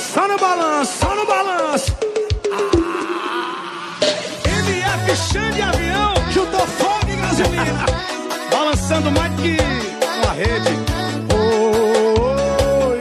Só no balanço, só no balanço. MF Xande Avião, juntou fogo e gasolina. Balançando mais que uma rede. Oi,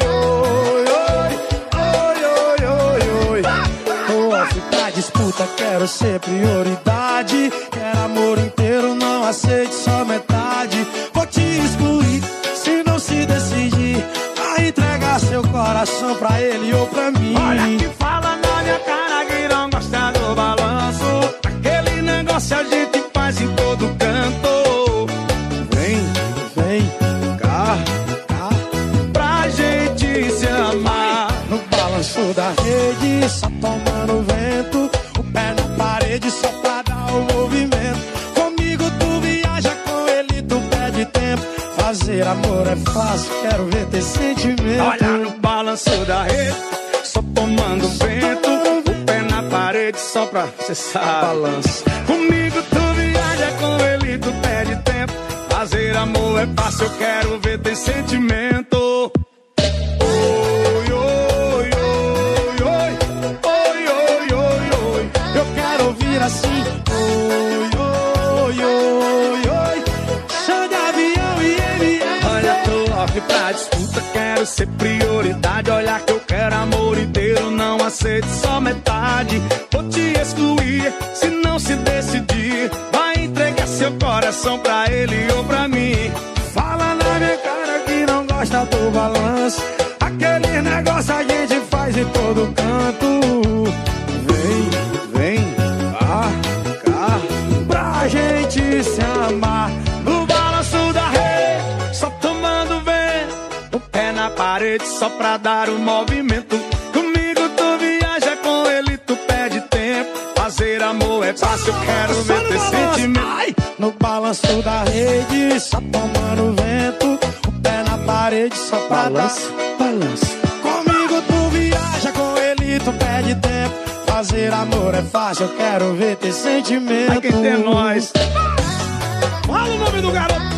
oi, oi, oi, oi. Tô pra disputa, quero ser prioridade. Quero amor inteiro, não aceite só metade. Vou te excluir se não se decidir a entregar seu coração pra ele ou pra mim. Olha que fala na minha cara que não gosta do balanço. Aquele negócio a gente faz em todo canto. Vem, vem cá, cá, pra gente se amar. No balanço da rede, só tomando vento. O pé na parede só pra dar o movimento. Comigo tu viaja, com ele tu perde tempo. Fazer amor é fácil, quero ver ter sentimento. Olha no balanço da rede, só tomando vento. O pé na parede só pra cessar balanço. Comigo tu viaja, com ele tu perde tempo. Fazer amor é fácil, eu quero ver ter sentimento. Oi, oi, oi, oi. Oi, oi, oi, oi. Eu quero ouvir assim. Oi, oi, oi, oi. Xande Avião e MF. Olha, tô off pra disputa, quero ser prioridade. Olha que eu quero amor inteiro, não aceito só metade. Vou te excluir se não se decidir. Vai entregar seu coração pra ele ou pra mim. Fala na minha cara que não gosta do balanço. Aquele negócio a gente faz em todo canto. Vem, vem, cá, pra gente se amar. No balanço da rede, só tomando vento. O pé na parede só pra dar o movimento. Comigo tu viaja, com ele tu perde tempo. Fazer amor é fácil, eu quero ver ter sentimento. Ai! No balanço da rede, só tomando vento. O pé na parede só pra balanço, dar balanço. Comigo tu viaja, com ele tu perde tempo. Fazer amor é fácil, eu quero ver ter sentimento. Ai, quem tem nós. Fala o nome do garoto.